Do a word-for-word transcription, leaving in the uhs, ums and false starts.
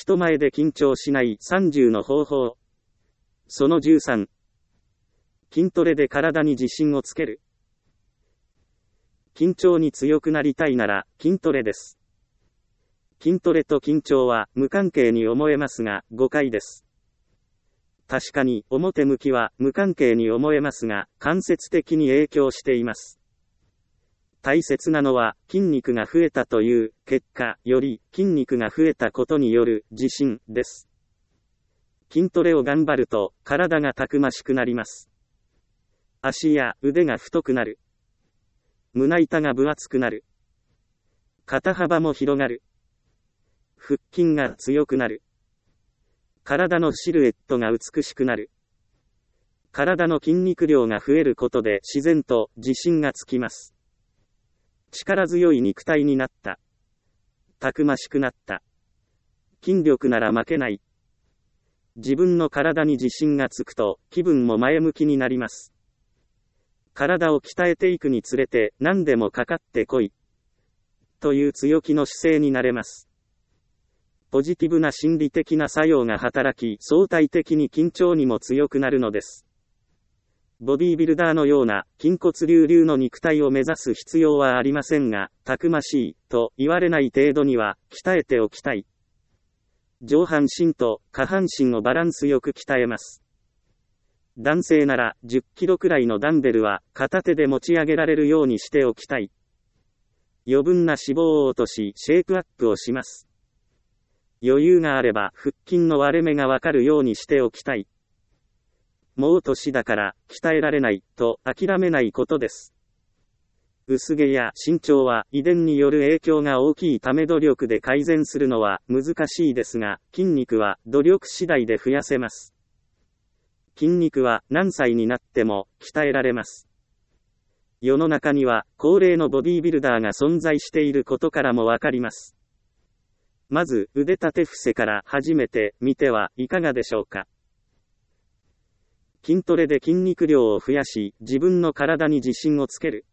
人前で緊張しないさんじゅうの方法。そのじゅうさん。筋トレで体に自信をつける。緊張に強くなりたいなら筋トレです。筋トレと緊張は無関係に思えますが誤解です。確かに表向きは無関係に思えますが間接的に影響しています。大切なのは筋肉が増えたという結果より筋肉が増えたことによる自信です。筋トレを頑張ると体がたくましくなります。足や腕が太くなる。胸板が分厚くなる。肩幅も広がる。腹筋が強くなる。体のシルエットが美しくなる。体の筋肉量が増えることで自然と自信がつきます。力強い肉体になった。たくましくなった。筋力なら負けない。自分の体に自信がつくと気分も前向きになります。体を鍛えていくにつれて何でもかかってこい。という強気の姿勢になれます。ポジティブな心理的な作用が働き相対的に緊張にも強くなるのです。ボディービルダーのような筋骨隆々の肉体を目指す必要はありませんが、たくましいと言われない程度には鍛えておきたい。上半身と下半身をバランスよく鍛えます。男性ならじゅっキロくらいのダンベルは片手で持ち上げられるようにしておきたい。余分な脂肪を落としシェイプアップをします。余裕があれば腹筋の割れ目がわかるようにしておきたい。もう年だから鍛えられないと諦めないことです。薄毛や身長は遺伝による影響が大きいため努力で改善するのは難しいですが、筋肉は努力次第で増やせます。筋肉は何歳になっても鍛えられます。世の中には高齢のボディービルダーが存在していることからもわかります。まず腕立て伏せから始めてみてはいかがでしょうか。筋トレで筋肉量を増やし、自分の体に自信をつける。